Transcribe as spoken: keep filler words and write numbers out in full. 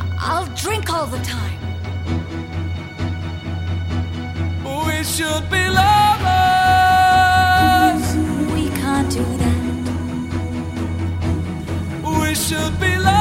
I'll drink all the time. We should be lovers. We can't do that. We should be lovers.